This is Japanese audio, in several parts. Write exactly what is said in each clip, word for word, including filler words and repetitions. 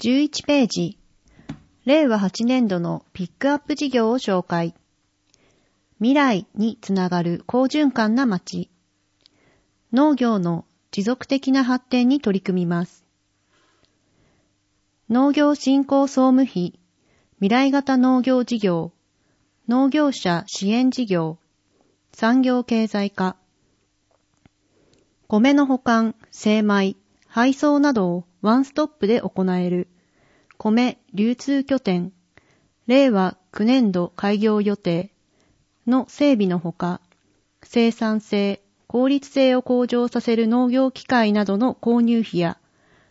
じゅういちページ、れいわはちねんどのピックアップ事業を紹介。未来につながる好循環な町。農業の持続的な発展に取り組みます。農業振興総務費、未来型農業事業、農業者支援事業、産業経済化。米の保管、精米、配送などをワンストップで行える米流通拠点、れいわきゅうねんど開業予定の整備のほか、生産性、効率性を向上させる農業機械などの購入費や、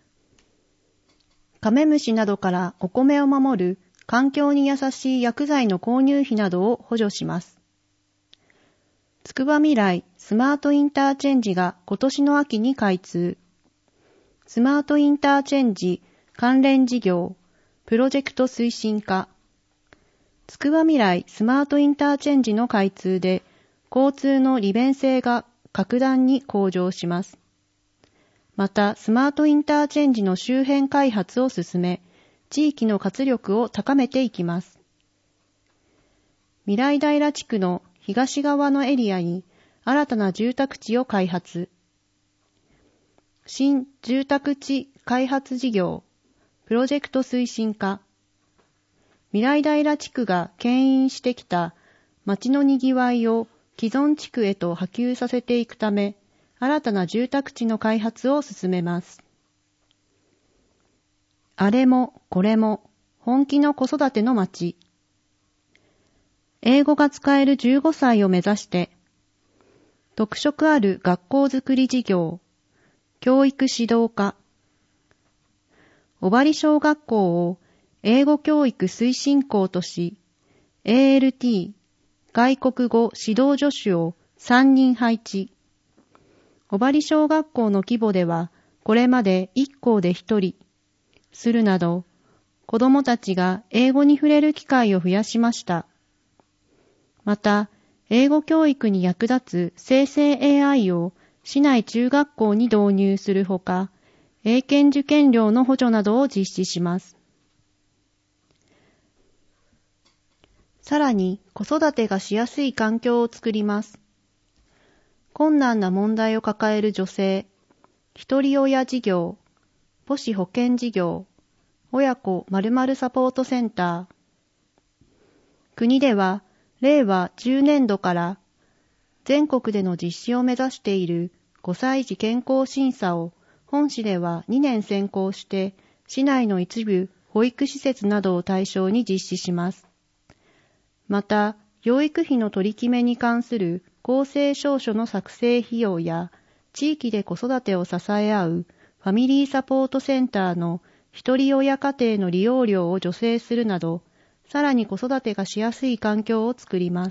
カメムシなどからお米を守る環境に優しい薬剤の購入費などを補助します。つくばみらいスマートインターチェンジが今年の秋に開通。スマートインターチェンジ関連事業、プロジェクト推進課。つくばみらいスマートインターチェンジの開通で、交通の利便性が格段に向上します。また、スマートインターチェンジの周辺開発を進め、地域の活力を高めていきます。未来平地区の東側のエリアに新たな住宅地を開発。新住宅地開発事業、プロジェクト推進課。未来平地区が牽引してきた町のにぎわいを既存地区へと波及させていくため、新たな住宅地の開発を進めます。あれもこれも本気の子育ての町。英語が使えるじゅうごさいを目指して、特色ある学校づくり事業、教育指導課。尾張小学校を英語教育推進校とし、エーエルティー、外国語指導助手をさんにん配置。尾張小学校の規模では、これまでいっ校でひとり、するなど、子どもたちが英語に触れる機会を増やしました。また、英語教育に役立つ生成 エーアイ を市内中学校に導入するほか、英検受験料の補助などを実施します。さらに、子育てがしやすい環境を作ります。困難な問題を抱える女性、一人親事業、母子保健事業、親子〇〇サポートセンター。国では、れいわじゅうねんどから全国での実施を目指しているごさい児健康審査を本市ではにねん先行して市内の一部保育施設などを対象に実施します。また、養育費の取り決めに関する公正証書の作成費用や地域で子育てを支え合うファミリーサポートセンターの一人親家庭の利用料を助成するなど、さらに子育てがしやすい環境を作ります。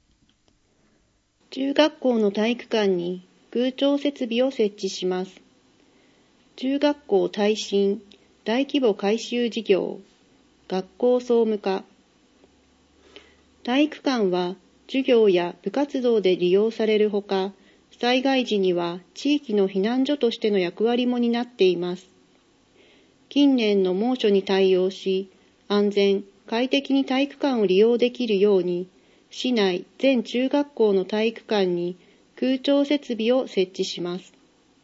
中学校の体育館に空調設備を設置します。中学校耐震大規模改修事業、学校総務課。体育館は授業や部活動で利用されるほか、災害時には地域の避難所としての役割も担っています。近年の猛暑に対応し、安全、快適に体育館を利用できるように、市内全中学校の体育館に空調設備を設置します。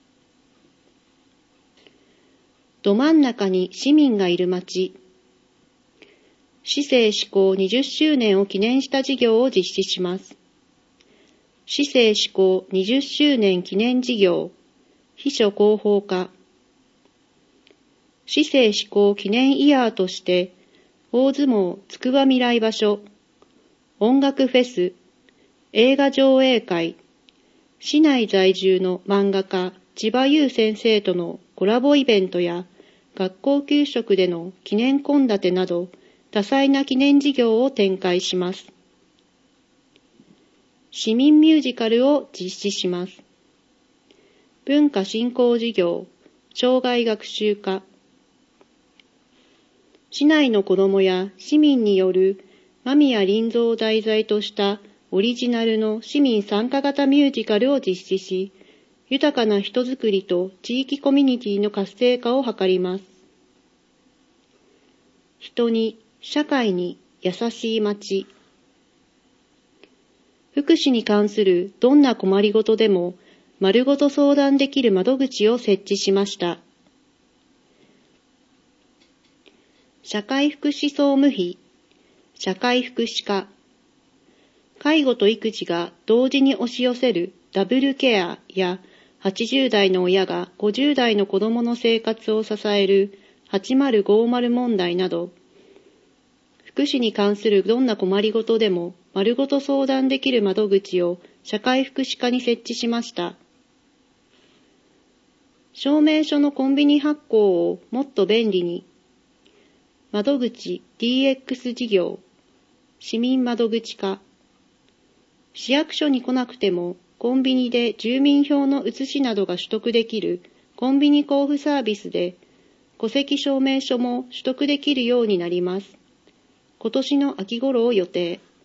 ど真ん中に市民がいる町。市政施行にじゅっしゅうねんを記念した事業を実施します。市政施行にじゅっしゅうねん記念事業、秘書広報課。市政施行記念イヤーとして、大相撲つくばみらい場所、音楽フェス、映画上映会、市内在住の漫画家千葉優先生とのコラボイベントや学校給食での記念献立など多彩な記念事業を展開します。市民ミュージカルを実施します。文化振興事業、生涯学習課。市内の子どもや市民による間宮林蔵を題材としたオリジナルの市民参加型ミュージカルを実施し、豊かな人づくりと地域コミュニティの活性化を図ります。 人に、社会に優しい町。福祉に関するどんな困りごとでも丸ごと相談できる窓口を設置しました。社会福祉総務費、社会福祉課。介護と育児が同時に押し寄せるダブルケアやはちじゅう代の親がごじゅう代の子供の生活を支えるはちまるごまる問題など、福祉に関するどんな困りごとでも丸ごと相談できる窓口を社会福祉課に設置しました。証明書のコンビニ発行をもっと便利に。窓口 ディーエックス 事業、市民窓口化。市役所に来なくてもコンビニで住民票の写しなどが取得できるコンビニ交付サービスで戸籍証明書も取得できるようになります。今年の秋頃を予定。